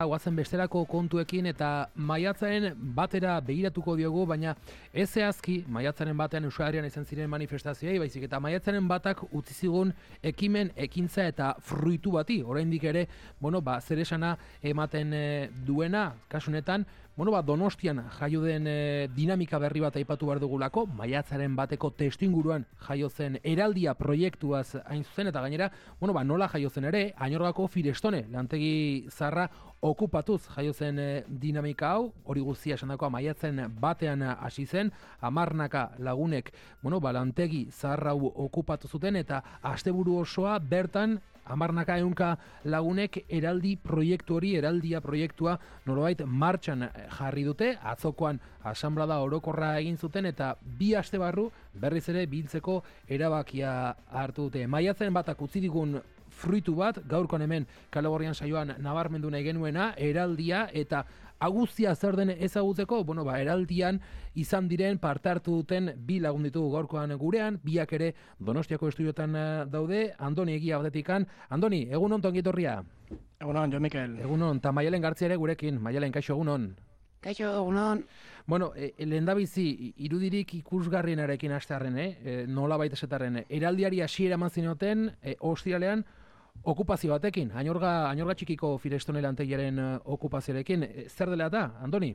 Guazen bestelako kontuekin eta maiatzaren batera begiratuko diogu, baina ez zehazki maiatzaren batean Euskal Herrian izan ziren manifestazioei, baizik eta maiatzaren batak utzi zigun ekimen, ekintza eta fruitu bati. Oraindik ere, zer esana ematen duena, kasunetan, Donostian jaio den dinamika berri bat aipatu behar dugulako, maiatzaren bateko testuinguruan jaio zen eraldia proiektuaz hain zuzen, eta gainera, nola jaio zen ere, Añorgako Firestone, lantegi zaharra okupatuz jaio zen dinamika hau, hori guztia esandakoa maiatzen batean hasi zen, 10 lagunek, lantegi zaharra hau okupatu zuten, eta asteburu osoa bertan 10 lagunek eraldia proiektua nolabait martxan jarri dute, atzokoan asanblada orokorra egin zuten eta 2 aste barru berriz ere biltzeko erabakia hartu dute. Maiatzen batak utzi digun fruitu bat, gaurkoan hemen Kale Gorrian saioan nabarmendu nahi genuena, eraldia eta aguzia zer den ezagutzeko, eraldian izan diren parte hartu duten 2 lagun ditugu gaurkoan gurean, biak ere Donostiako estudiotan daude, Andoni Egia batetikan. Andoni, egunon tongi etorria. Egunon, Jo Mikel. Egunon, eta Maialen Gartzia ere gurekin. Maialen, kaixo, egunon. Kaixo, egunon. Lehendabizi, irudirik ikusgarrienarekin hastearren, nola baita esatarren, eraldiari hasiera eman zinioten, ostiralean, okupazio batekin, Añorga txikiko Firestone lantegiaren okupazioarekin. Zer dela da, Andoni?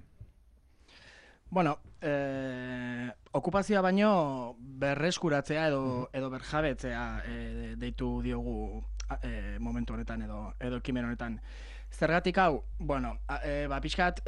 Okupazioa baino berreskuratzea edo berjabetzea deitu diogu momentu honetan edo ekimen honetan. Zergatik hau, pixkat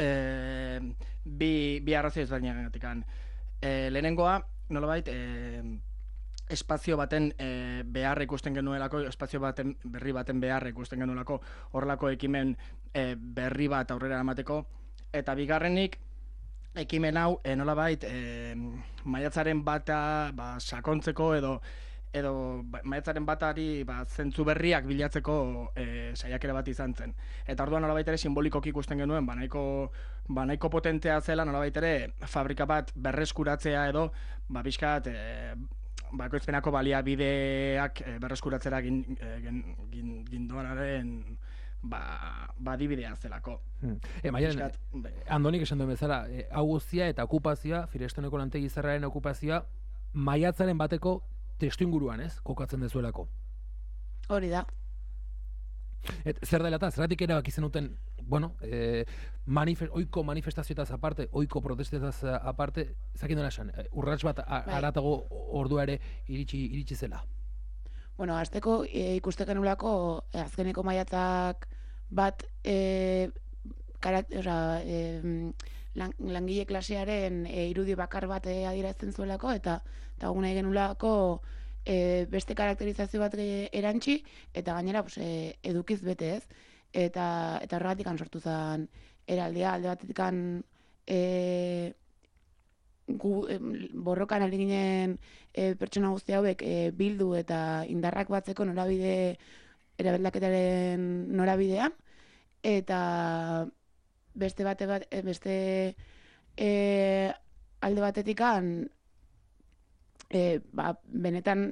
bi arrazio ezberdinagatik. Lehenengoa, nolabait, espazio baten beharra ikusten genuelako, espazio baten berri baten beharra ikusten genuelako, horrelako ekimen berri bat aurrera eramateko, eta bigarrenik, ekimen hau nolabait maiatzaren bata sakontzeko edo maiatzaren batari zentzu berriak bilatzeko saiakera bat izan zen. Eta orduan nolabait ere simbolikoki ikusten genuen, nahiko potentea zela nolabait ere fabrika bat berreskuratzea edo pixkat ekoizpenako baliabideak berreskuratzera gindoanaren adibidea zelako. Maialen, Andonik esan duen bezala, hau guztia eta okupazioa, Firestoneko lantegi zaharraren okupazioa, maiatzaren bateko testuinguruan, kokatzen dezuelako. Hori da. Zer dela eta, zeratik erabaki zenuten, oiko manifestazioetaz aparte, oiko protestetaz aparte, zakin dena esan, urrats bat aratago ordua ere iritsi zela. Azteko ikusten genulako azkeneko maiatzak bat langile klasearen irudi bakar bat adierazten zuelako, eta gune genulako beste karakterizazio bat erantzi, eta gainera edukiz bete ez, eta horregatik sortu zen eraldia, alde batetik borrokan ari ginen pertsona guzti hauek bildu eta indarrak batzeko norabide erabildaketaren norabidean, eta beste alde batetik benetan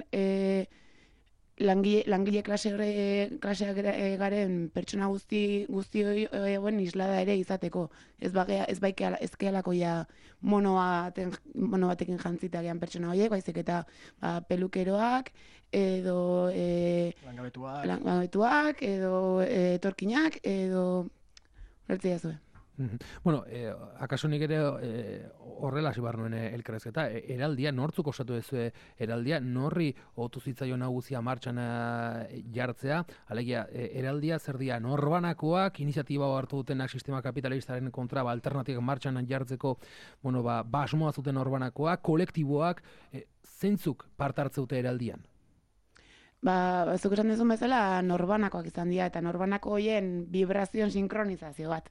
langile klaseak garen pertsona guztioi eguen islada ere izateko. Ez kealako mono batekin jantzita gehan pertsona horiek, baizik eta pelukeroak, edo langabetuak, edo etorkinak, edo horretzea zuen. Akaso nik ere horrela hasi behar nuen elkarrezketa, eraldia, nortzuk osatu ez eraldia, norri otu zitzaion naguzia martxan jartzea, alegia, eraldia zer dia, norbanakoak, iniziatiba hartu dutenak sistema kapitalistaren kontra, alternatibak martxan jartzeko, basmoa zuten norbanakoak, kolektiboak, zeintzuk parte hartze dute eraldian? Zuk esan duzun bezala, norbanakoak izan dira, eta norbanako horien vibrazioen sinkronizazio bat.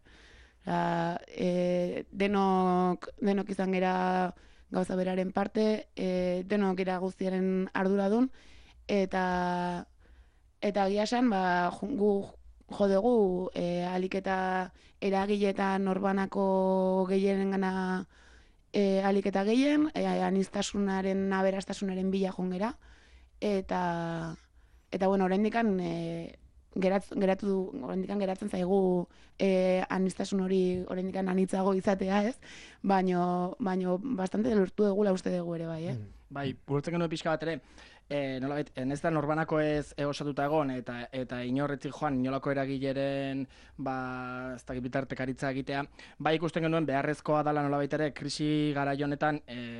Denok izan gera gauza beraren parte, denok era guztiaren arduradun, eta egia esan, gu jo dugu alik eta eragile eta norbanako gehienengana alik eta gehien, aniztasunaren, aberastasunaren bila jongera, eta oraindik geratzen zaigu aniztasun hori oraindikan anitzago izatea, ez? Baino bastante lortu dugula uste dugu ere bai, eh? Bai, burutzen genuen pixka bat ere, nolabait, ez da norbanako ez osatuta egon, eta inorretzik joan inolako eragileren, ez dakit bitartekaritza egitea, bai ikusten genuen beharrezkoa dela nolabait ere, krisi garai honetan,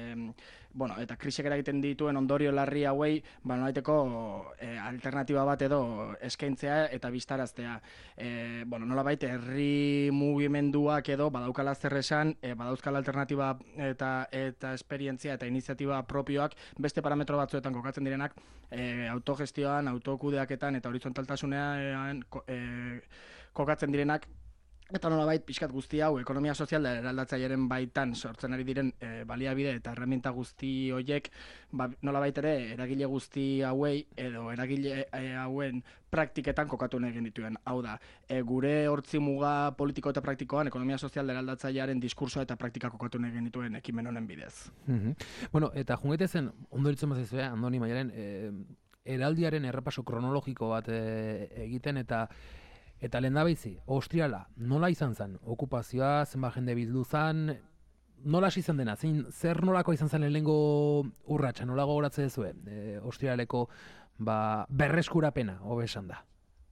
eta krisiak eragiten dituen ondorio larri hauei, nolabaiteko alternatiba bat edo eskaintzea eta bistaraztea. Nolabait, herri mugimenduak edo badaukala zer esan, badauzkala alternatiba eta esperientzia eta iniziatiba propioak beste parametro batzuetan kokatzen direnak, autogestioan, autokudeaketan eta horizontaltasunean kokatzen direnak. Eta nolabait, pixkat guzti hau, ekonomia sozial da eraldatzailearen baitan sortzen ari diren baliabide eta herramienta guzti horiek, nolabait ere, eragile guzti hauei edo eragile hauen praktiketan kokatu nahi genituen. Hau da, gure hortzi muga politiko eta praktikoan, ekonomia sozial da eraldatzailearen diskursoa eta praktika kokatu nahi genituen ekimen honen bidez. Bueno, eta jungete zen, ondo ditzen bazaizu, Andoni Maialen, eraldiaren errepaso kronologiko bat egiten eta lehendabizi, Austriala, nola izan zen? Okupazioa, zenbat jende bildu zen, nola hasi zen dena? Zer nolako izan zen lehenengo urratsa, nola gogoratze duzue? Austrialeko berreskurapena, hobe esan da.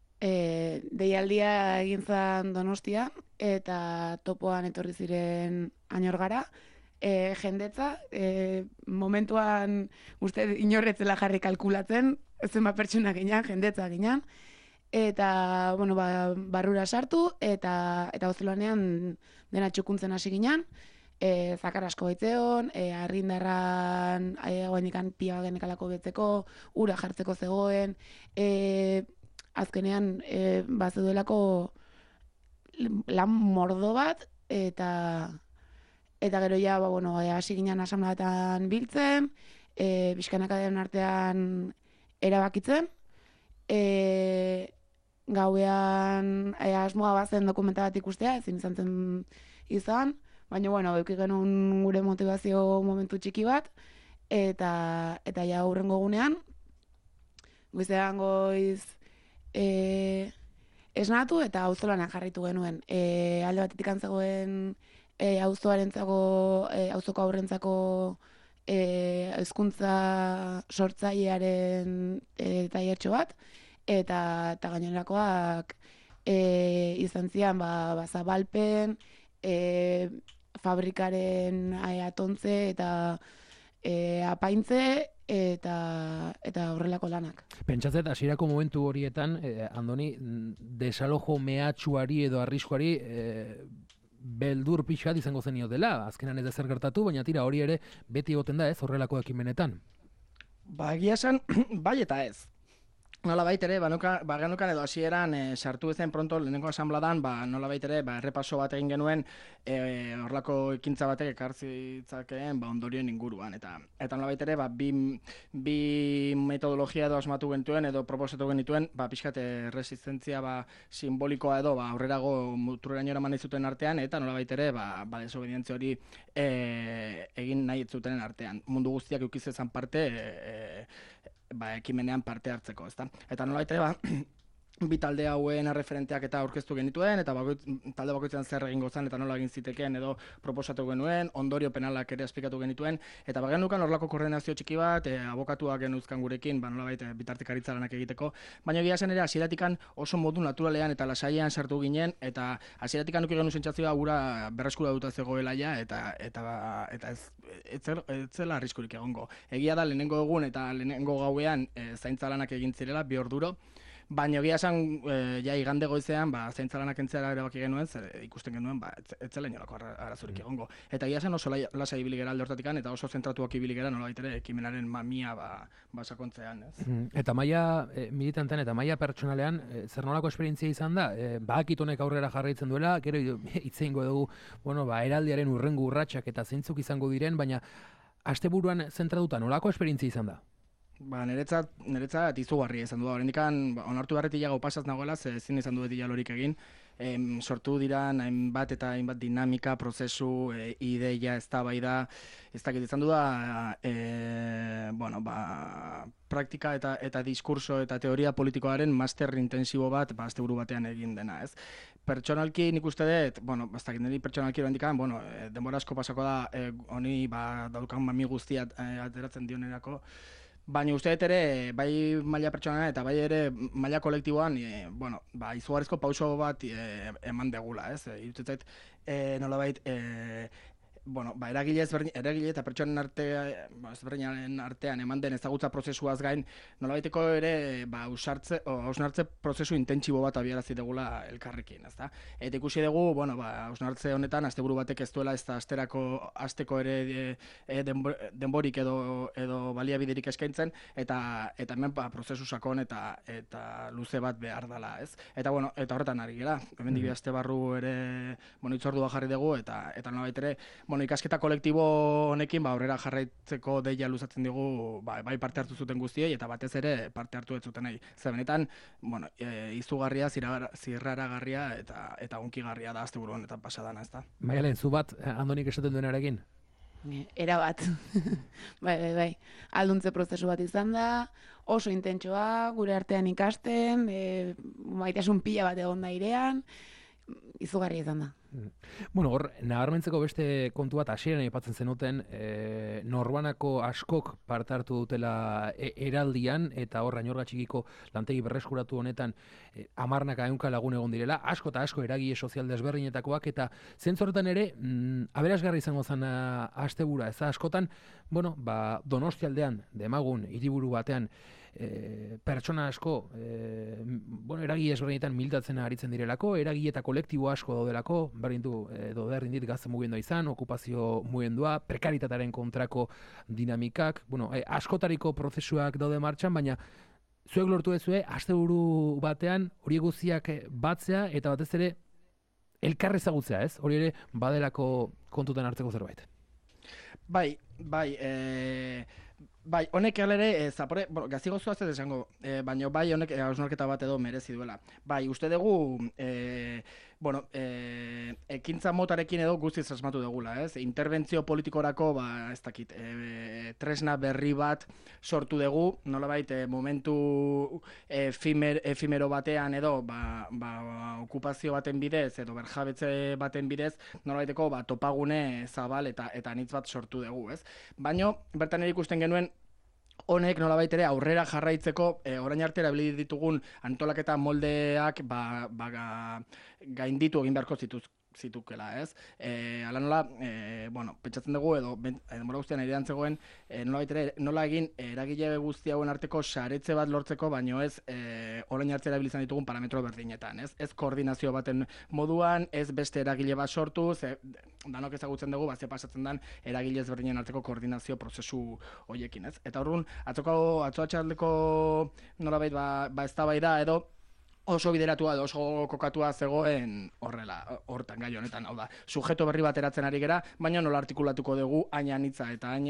Deialdia egin zen Donostia, eta topoan etorri ziren Añorgara, jendetza, momentuan uste inorretzela jarri kalkulatzen, zenbat pertsona ginen, jendetza ginen, eta, barrura sartu, eta Ozolanean dena txukuntzen hasi ginen, zakar asko baitzeon, arrindarran, guainikan pia genekalako betzeko, ura jartzeko zegoen, azkenean, bazeduelako lan mordo bat, eta gero ja, hasi ginen asamlaetan biltzen, bizkanakadeen artean erabakitzen, gauean asmoa bazen dokumenta bat ikustea, ezin izan zen izan, baina, eduki genuen gure motivazio momentu txiki bat, eta ja hurrengo gunean, goizean goiz esnatu eta auzolanean jarritu genuen. Alde batetik antzegoen auzoko aurrentzako hezkuntza sortzailearen tailertxo bat, eta gainerakoak izan zian zabalpen, fabrikaren atontze eta apaintze eta horrelako lanak. Pentsatzet, hasierako momentu horietan, Andoni, desalojo mehatxuari edo arriskuari beldur pixat izango zenio dela, azkenan ez da zer gertatu, baina tira hori ere beti egoten da ez horrelako ekimenetan. Egia esan, bai eta ez. Nola baita bagenukan edo hasieran sartu ezen pronto lehenengo asambladan, nola baita errepaso bat egin genuen horrelako ekintza batek ekartzitzakeen ondorioen inguruan. Eta nola baita bi metodologia edo asmatu genituen edo proposatu genituen, pixkat resistentzia simbolikoa edo aurrerago muturreraino eraman zuten artean, eta nola baita desobedientzia hori egin nahi zuten artean. Mundu guztiak eukizezan parte ekimenean parte hartzeko, ezta? Eta nolabait ere, bi talde hauen referenteak eta aurkeztu genituen, eta talde bakoitzean zer egingo zen eta nola egin zitekeen edo proposatu genuen, ondorio penalak ere esplikatu genituen, eta bagenukan horrelako koordinazio txiki bat, abokatuak genuzkan gurekin, nolabait bitartekaritza lanak egiteko, baina egia zen ere hasieratik oso modu naturalean eta lasaian sartu ginen, eta hasieratik eduki genuen sentsazioa gura berreskura duta zegoela ja, eta ez zela arriskurik egongo. Egia da lehenengo egun eta lehenengo gauean zaintza lanak egin zirela, 2 orduro, baina egia esan, igande goizean, zaintza lanak entzera erabaki genuen, ikusten genuen, ez zela inolako arazurik egongo. Eta egia esan oso lasai ibili gara alde hortatikan, eta oso zentratuak ibili gara, nolabait ere, ekimenaren mamia sakontzean, ez? Eta maila militantean eta maila pertsonalean, zer nolako esperientzia izan da? Bakit honek aurrera jarraitzen duela, gero hitzeingo dugu, eraldiaren hurrengo urratsak eta zeintzuk izango diren, baina asteburuan zentratuta nolako esperientzia izan da? Niretzat izugarria izan du. Oraindik onartu beharretik ja gau pasaz nagoela, ezin izan du beti lorik egin. sortu dira hainbat eta hainbat dinamika, prozesu, ideia, eztabaida, ez dakit izan du da, praktika eta diskurso eta teoria politikoaren master intensibo bat, asteburu batean egin dena, ez? Pertsonalki nik uste dut, ez dakit niri pertsonalki oraindikan, denbora asko pasako da, honi daukan mami guztia ateratzen dionerako, baina uste dut ere, bai maila pertsonalean eta bai ere maila kolektiboan, izugarrizko pauso bat eman degula, ez? Irutzen zait, nolabait, eragile eta pertsonen ezberdinaren artean eman den ezagutza prozesuaz gain, nolabaiteko ere hausnartze prozesu intentsibo bat abiarazi degula elkarrekin, ezta? Eta ikusi dugu, hausnartze honetan asteburu batek ez duela ez da asteko ere denborik edo baliabiderik eskaintzen, eta hemen prozesu sakon eta luze bat behar dela, ez? Eta horretan ari gara, hemen dibi aste barru ere hitzordua jarri dugu, eta nolabait ere, ikasketa kolektibo honekin aurrera jarraitzeko deia luzatzen digu bai parte hartu zuten guztiei eta batez ere parte hartu ez zutenei. Ze benetan, izugarria, zirraragarria eta hunkigarria da asteburu honetan pasadana, ezta? Maialen, zu bat Andonik esaten duenarekin? Era bat. Bai. Alduntze prozesu bat izan da, oso intentsoa, gure artean ikasten, maitasun pila bat egon da airean, izugarria izan da. Hor, nabarmentzeko beste kontu bat hasieran aipatzen zenuten, norbanako askok parte hartu dutela eraldian, eta hor Añorga Txikiko lantegi berreskuratu honetan 10 lagun egon direla, asko eta asko eragile sozial desberdinetakoak, eta zentzorretan ere, aberasgarri izango zen astebura, ez askotan, Donostialdean, Demagun, hiriburu batean, pertsona asko eragile ezberdinetan militatzen aritzen direlako, eragile eta kolektibo asko daudelako, berdin dit gazte mugimendua izan, okupazio mugimendua, prekaritatearen kontrako dinamikak, askotariko prozesuak daude martxan, baina zuek lortu duzue asteburu batean hori guztiak batzea eta batez ere elkar ezagutzea, ez? Hori ere badelako kontutan hartzeko zerbait. Bai, honek ere, zapore, gazigozu ez esango, baina bai honek hausnarketa bat edo merezi duela. Bai, uste dugu, ekintza motarekin edo guztiz asmatu dugula, ez? Interbentzio politikorako, ez dakit, tresna berri bat sortu dugu, nolabait, momentu efimero batean edo, okupazio baten bidez, edo berjabetze baten bidez, nolabaiteko, topagune zabal eta anitz bat sortu dugu, ez? Baina, bertan ere ikusten genuen, honek nolabait ere aurrera jarraitzeko orain arte erabili ditugun antolaketa moldeak gainditu egin beharko zitukela, ez? Hala nola, pentsatzen dugu edo denbora guztian airean zegoen, nolabait ere nola egin eragile guzti hauen arteko saretze bat lortzeko, baino ez orain arte erabilizan ditugun parametro berdinetan, ez? Ez koordinazio baten moduan, ez beste eragile bat sortu, danok ezagutzen dugu, ze pasatzen den eragile ezberdinen arteko koordinazio prozesu horiekin, ez? Eta horren, atzo atxaldeko nolabait eztabaida edo oso bideratua edo oso kokatua zegoen hortan gai honetan, hau da, sujeto berri bat eratzen ari gera, baina nola artikulatuko dugu hain anitza eta hain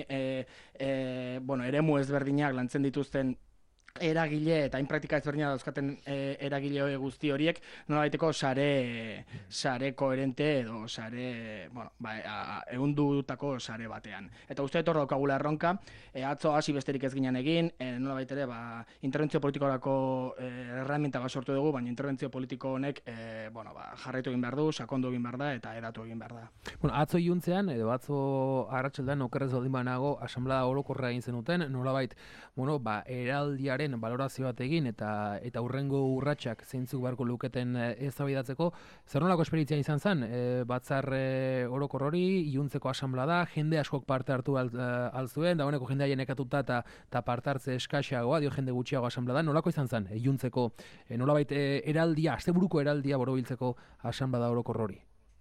eremu ezberdinak lantzen dituzten eragile eta hain praktika ezberdina dauzkaten eragile guzti horiek nolabaiteko sare koherente edo sare, ehundutako sare batean. Eta uste hor daukagula erronka, atzo hasi besterik ez ginen egin, nolabait ere interbentzio politikorako erreminta bat sortu dugu, baina interbentzio politiko honek jarraitu egin behar du, sakondu egin behar da eta edatu egin behar da. Atzo iluntzean, edo atzo arratsaldean okerrez baldin banago asanblada orokorra egin zenuten, nolabait, eraldiaren balorazio bat egin eta hurrengo urratsak zeintzuk beharko luketen eztabaidatzeko, zer nolako esperientzia izan zen? Batzar orokor hori, iluntzeko asanblada, jende askok parte hartu alzuen, da honeko jendea nekatuta eta parte hartze eskaxeagoa, jende gutxiago asanblada, nolako izan zen iluntzeko, nolabait eraldia, asteburuko eraldia borobiltzeko asanblada orokor hori?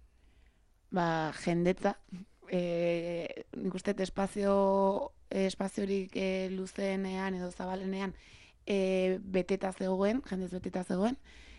Jendetza, nik uste espaziorik luzeenean edo zabalenean beteta zegoen, jendez beteta zegoen,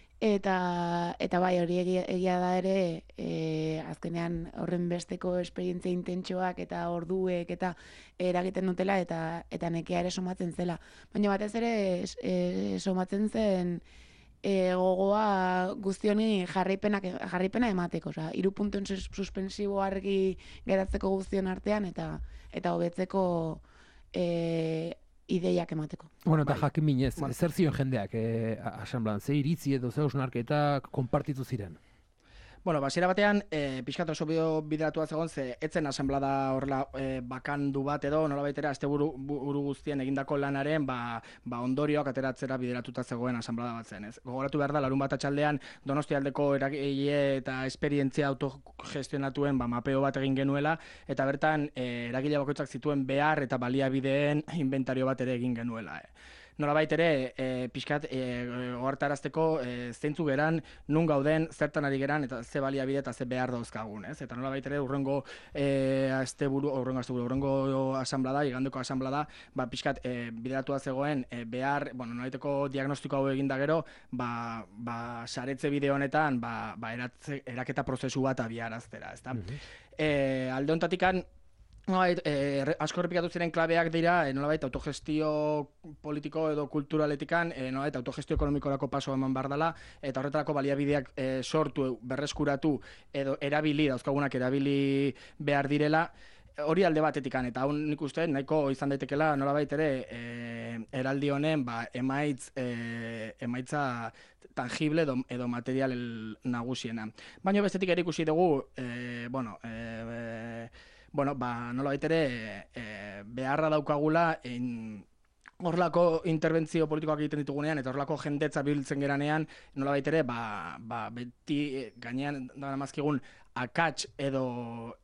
eta bai hori egia da ere azkenean horren besteko esperientzia intentsoak eta orduek eta eragiten dutela eta nekea ere somatzen zela. Baina batez ere somatzen zen gogoa guzti honi jarraipena emateko, 3 puntuen suspensibo argi geratzeko guztion artean eta hobetzeko ideiak emateko. Bueno, eta jakin minez, zer zion jendeak asanbladan, ze iritzi edo ze hausnarketak konpartitu ziren? Bueno, basiera batean, pixkat oso bideratua zegoen, ze etzen asanblada horrela bakandu bat edo, nolabait ere, asteburu guztien egindako lanaren, ondorioak ateratzera bideratuta zegoen asanblada bat zen, ez? Gogoratu behar da, larun bat atxaldean, Donostialdeko eragile eta esperientzia autogestionatuen mapeo bat egin genuela, eta bertan eragile bakoitzak zituen behar eta baliabideen inventario bat ere egin genuela, Nolabait ere, pixkat ohartarazteko zeintzu geran, nun gauden, zertan ari geran, eta ze baliabide eta ze behar dauzkagun, ez? Eta nolabait ere, urrengo asanblada, igandeko asanblada, pixkat bideratua zegoen behar, nolaiteko diagnostiko hau egin da gero, saretze bide honetan, eraketa prozesu bat abiaraztera, ezta? Alde hontatikan, asko errepikatu ziren klabeak dira, nolabait autogestio politiko edo kulturaletikan, nolabait autogestio ekonomikorako paso eman behar dela, eta horretarako baliabideak sortu, berreskuratu, edo dauzkagunak erabili behar direla, hori alde batetikan, eta hau nik uste nahiko izan daitekela nolabait ere eraldi honen emaitza tangible edo material nagusiena. Baina bestetik ere ikusi dugu, nolabait ere beharra daukagula horrelako interbentzio politikoak egiten ditugunean eta horrelako jendetza biltzen geranean nolabait ere beti gainean dara mazkigun akats edo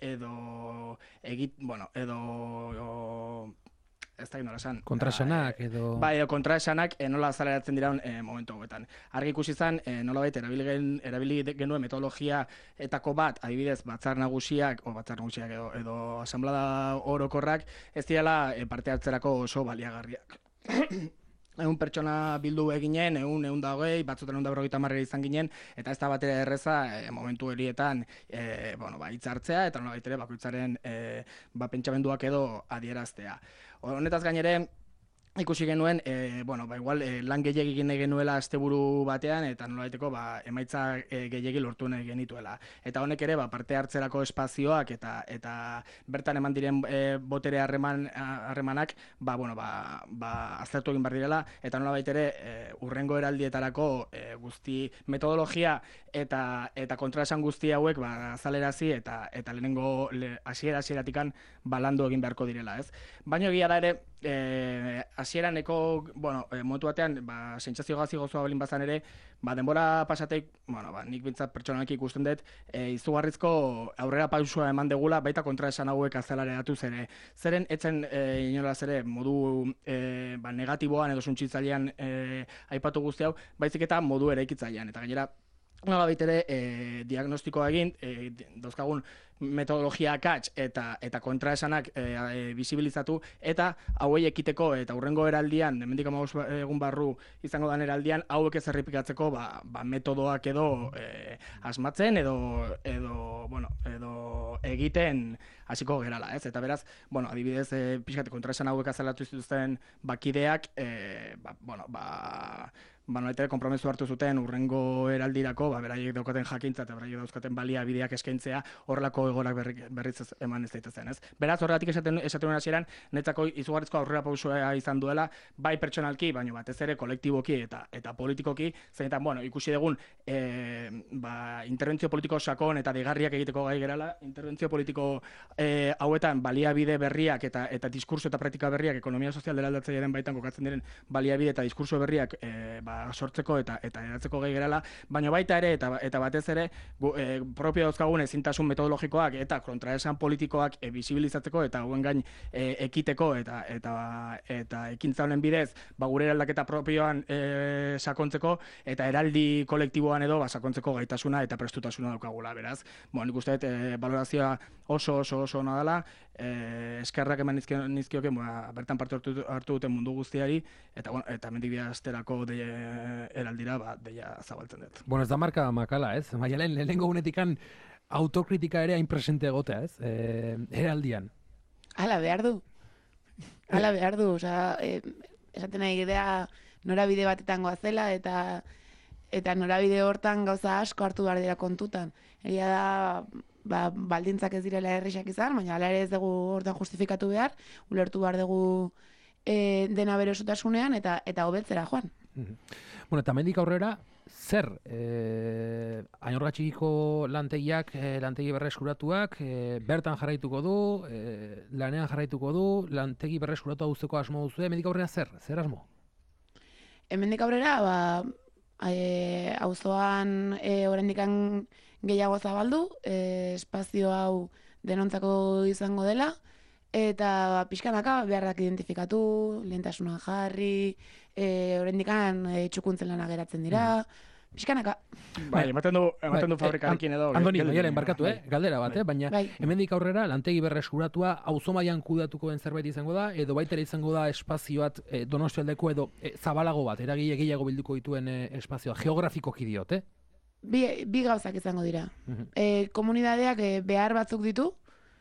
ez da nola esan. Kontraesanak edo... edo kontraesanak nola azaleratzen dira momentu hauetan. Argi ikusi izan, nolabait erabili genuen metodologia etako bat, adibidez, batzar nagusiak edo asanblada orokorrak, ez direla parte hartzerako oso baliagarriak. 100 pertsona bildu eginen, 120, batzutan 150 izan ginen, eta ez da batera erreza momentu herietan hitz hartzea, eta nolabait ere bakoitzaren pentsamenduak edo adieraztea. Honetaz gainere, ikusi genuen, igual lan gehiegi egin genuela asteburu batean, eta nolabaiteko emaitza gehiegi lortu nahi genituela. Eta honek ere, parte hartzerako espazioak eta bertan eman diren botere harremanak, aztertu egin behar direla, eta nolabait ere, urrengo eraldietarako guzti metodologia eta kontraesan guzti hauek azalerazi eta lehenengo hasiera-hasieratikan landu egin beharko direla, ez? Baina egia da ere, hasieraneko, momentu batean, sentsazio gozoa balin bazan ere, denbora pasateik, nik bintzat pertsonalki ikusten dut, izugarrizko aurrera pausua eman degula, baita kontraesan hauek azalareratu zere. Zeren, etzen inolaz ere, modu negatiboan edo suntzitzailean aipatu guzti hau, baizik eta modu eraikitzailean. Eta gainera, nolabait ere, diagnostikoa egin, dauzkagun metodologia akats eta kontraesanak bisibilizatu, eta hauei ekiteko eta hurrengo eraldian, hemendik 15 egun barru izango dan eraldian, hauek ez errepikatzeko metodoak edo asmatzen edo egiten hasiko gerala, ez? Eta beraz, adibidez, pixkat kontraesan hauek azalatu zituzten bakideak, nolaitere konpromezu hartu zuten urrengo eraldirako, beraiek daukaten jakintza eta beraiek dauzkaten baliabideak eskaintzea horrelako egorak berriz eman ez daitezen, ez? Beraz, horregatik esaten nuen hasieran, netzako izugarrizko aurrera pausua izan duela, bai pertsonalki, baina batez ere kolektiboki eta politikoki, zeinetan, ikusi dugun interbentzio politiko sakon eta deigarriak egiteko gai gerala, interbentzio politiko hauetan baliabide berriak eta diskurso eta praktika berriak ekonomia sozial dela aldatzailearen baitan kokatzen diren baliabide eta diskurso berriak sortzeko eta eratzeko gai gerala, baina baita ere eta batez ere propio dauzkagun ezintasun metodologikoak eta kontraesan politikoak bisibilizatzeko eta hauen gain ekiteko eta ekintza honen bidez gure eraldaketa propioan sakontzeko eta eraldi kolektiboan edo sakontzeko gaitasuna eta prestutasuna daukagula, beraz. Nik uste dut balorazioa oso ona dela, eskerrak eman nizkioke bertan parte hartu duten mundu guztiari eta hemendik asterako eraldira deia zabaltzen dut. Ez da marka makala, ez? Maialen, lehenengo unetikan autokritika ere hain presente egotea, ez? Eraldian. Hala behar du. Esaten nahi idea norabide batetan goazela eta eta norabide hortan gauza asko hartu behar dira kontutan. Egia da, baldintzak ez direla errexak izan, baina hala ere ez dugu hortan justifikatu behar, ulertu behar dugu dena bere osotasunean eta hobetzera joan. Bueno, eta hemendik aurrera, zer Añorga Txikiko lantegiak, lantegi berreskuratuak, bertan jarraituko du, lanean jarraituko du, lantegi berreskuratua uzteko asmo duzu, hemendik aurrera zer asmo? Hemendik aurrera, auzoan oraindikan gehiago zabaldu, espazio hau denontzako izango dela, eta pixkanaka beharrak identifikatu, lehentasuna jarri, oraindikan txukuntzen lana geratzen dira, pixkanaka. Bai, ematen du fabrikarekin edo. Andoni, Maialen, barkatu, galdera bat, baina Bai. hemendik aurrera lantegi berreskuratua auzo mailan kudatuko den zerbait izango da, edo baita ere izango da espazio bat Donostialdeko edo zabalago bat, eragile gehiago bilduko dituen espazioa, geografikoki diot, Bi gauzak izango dira. Komunidadeak behar batzuk ditu,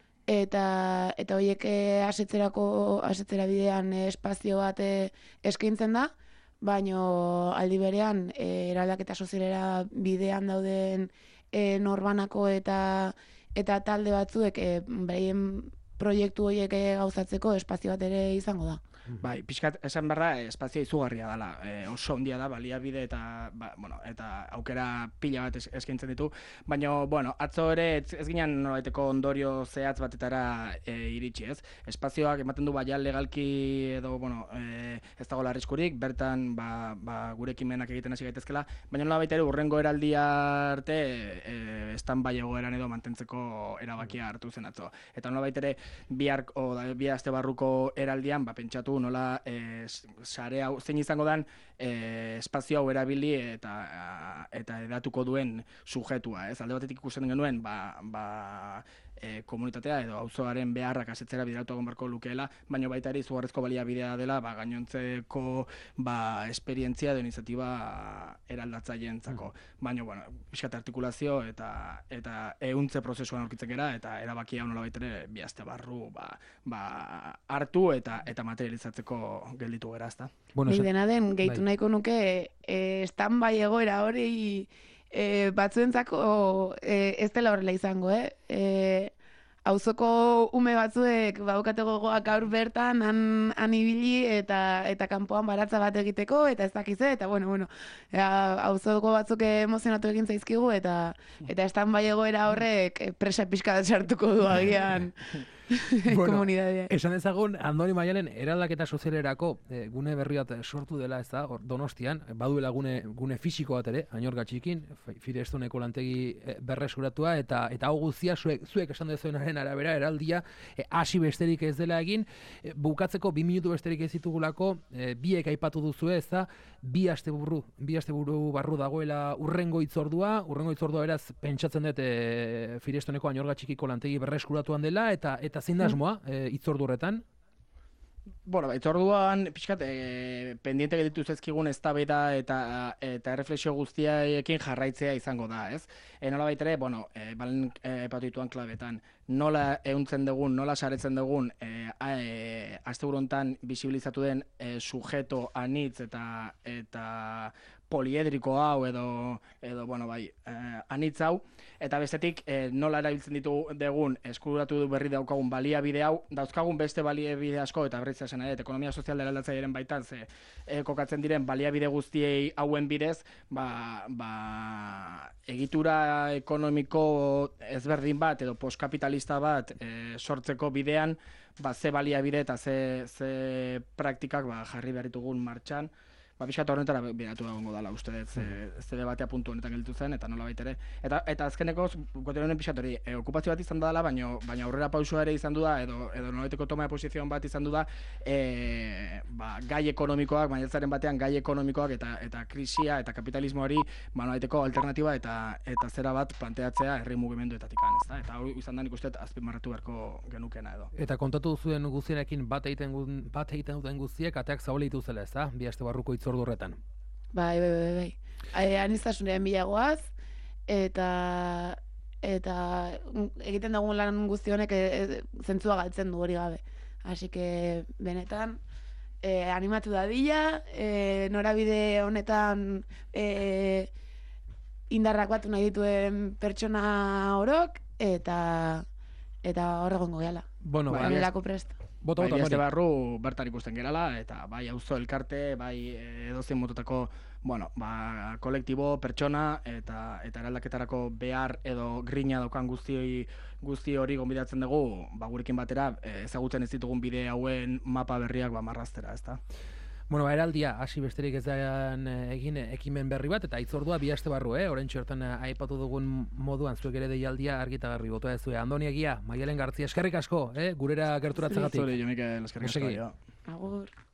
eta horiek asetzera bidean espazio bat eskaintzen da, baino aldi berean eraldaketa sozialera bidean dauden norbanako eta talde batzuek beraien proiektu horiek gauzatzeko espazio bat ere izango da. Bai, pixkat esan berra espazio izugarria dela, oso handia da, baliabide eta aukera pila bat eskaintzen ditu, baina, atzo ere ez ginen nolabaiteko ondorio zehatz batetara iritsi, ez? Espazioak ematen du baina legalki edo, ez dago arriskurik, bertan gure ekimenak egiten hasi gaitezkela, baina nolabait ere urrengo eraldia arte stand-by egoeran edo mantentzeko erabakia hartu zen atzo. Eta nolabait ere bi aste barruko eraldian, pentsatu nola sare hau zein izango dan espazio hau erabili eta edatuko duen sujetua, ez? Alde batetik ikusten genuen komunitatea edo auzoaren beharrak asetzera bideratu egon barko lukeela, baina baita ere izugarrizko baliabidea dela gainontzeko esperientzia edo iniziatiba eraldatzaileentzako. Baina, pixkat artikulazio eta ehuntze prozesuan aurkitzen gera eta erabakia nolabait ere bi aste barru hartu eta materializatzeko gelditu gera, ezta? Nik dena den, gehitu nahiko nuke stand-by egoera hori batzuentzako ez dela horrela izango, auzoko ume batzuek baukate gogoak gaur bertan han ibili eta kanpoan baratza bat egiteko eta ez dakize eta auzoko batzuk emozionatu egin zaizkigu eta stand-by egoera horrek presa pixka sartuko du agian komunidadea. Esan ezagun, Andoni Maialen eraldaketa sozialerako gune berri bat sortu dela, ez da, Donostian, baduela gune fisiko bat ere, Añorga Txikin, Firestoneko lantegi berresuratua, eta hau guztia zuek esan dezuenaren arabera, eraldia, hasi besterik ez dela egin, bukatzeko 2 minutu besterik ez ditugulako, biek aipatu duzu ez da, bi asteburu barru dagoela urrengo hitzordua beraz pentsatzen dut Firestoneko Añorga Txikiko lantegi berreskuratuan dela, eta zein da asmoa hitzordu horretan? Hitzorduan pixkat pendiente gelditu zaizkigun eztabaida eta erreflexio guztiekin jarraitzea izango da, ez? Nolabait ere, balen aipatu dituan klabetan, nola ehuntzen dugun, nola saretzen dugun asteburu hontan bisibilizatu den sujeto anitz eta poliedriko hau edo anitz hau, eta bestetik nola erabiltzen dugun eskuratu berri daukagun baliabide hau, dauzkagun beste baliabide asko, eta berriz esan ere, ekonomia sozial eraldatzailearen baitan, kokatzen diren baliabide guztiei hauen bidez, egitura ekonomiko ezberdin bat edo postkapitalista bat sortzeko bidean, ze baliabide eta ze praktikak jarri behar ditugun martxan, pixkat horretara biratu egongo dela uste dut, ze debatea puntu honetan gelditu zen, eta nola baitere. Eta azkeneko, gote honen pixkat hori, okupazio bat izan dela, baina aurrera pausua ere izan du da, edo nolabaiteko toma de posizioan bat izan du da, gai ekonomikoak, maiatzaren batean gai ekonomikoak eta krisia eta kapitalismoari nolabaiteko alternatiba eta zera bat planteatzea herri mugimenduetatik, ezta? Eta hau izan da nik uste azpimarratu beharko genukena edo. Eta kontatu duzuen guztienekin bat egiten duten guztiek, ateak zabalitu zela, ezta? Bi aste barruko hitzordu horretan. Bai. Aniztasunean bilagoaz, eta egiten dugun lan guzti honek zentzua galtzen du hori gabe. Así que, benetan, animatu dadila, norabide honetan indarrak batu nahi dituen pertsona orok, eta hor egongo gehala. Bueno, Gainelako prest. Bota, Bai, beste Mari. barru bertan ikusten gerala, eta bai auzo elkarte, bai edozein mototako, kolektibo, pertsona, eta eraldaketarako behar edo grina daukan guzti hori gonbidatzen dugu, gurekin batera, ezagutzen ez ditugun bide hauen mapa berriak marraztera, ezta? Bueno, eraldia, hasi besterik ez daian egin ekimen berri bat, eta itzordua bi aste barru, oraintxe hortan aipatu dugun moduan, zuek ere deialdia argita garbi botoa ez zuen. Andoni Egia, Maialen Gartzia, eskerrik asko, gurera gerturatzagatik. Zuri, jo Mikel, eskerrik asko. Agur.